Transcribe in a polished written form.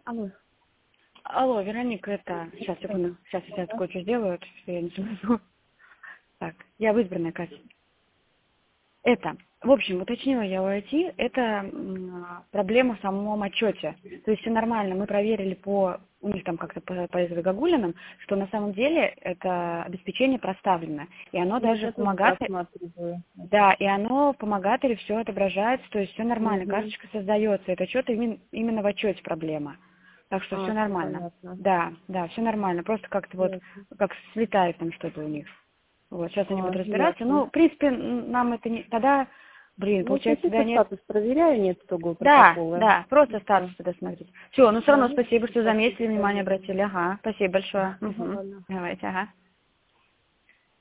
Алло. Алло, Вероника, это... Сейчас, секунду. Сейчас я кое-что сделаю, что я не смогу. Так, я в избранной кассе. Это, в общем, уточнила я у IT, это проблема в самом отчете. То есть все нормально, мы проверили у них там как-то по загогулинам, что на самом деле это обеспечение проставлено. И оно даже помогает... Да, и оно помогает или все отображается, то есть все нормально, карточка создается. Это отчет именно в отчете проблема. Так что все нормально. Да, все нормально. Просто как-то вот, как слетает там что-то у них. Вот, сейчас они будут разбираться. Ну, в принципе, нам это не... Тогда, получается, да, нет... Статус проверяю, нет итогового Да, протокола. да, просто статус тогда смотрите. Все, ну все равно спасибо, что заметили, внимание обратили. Ага, спасибо большое. Давайте, ага.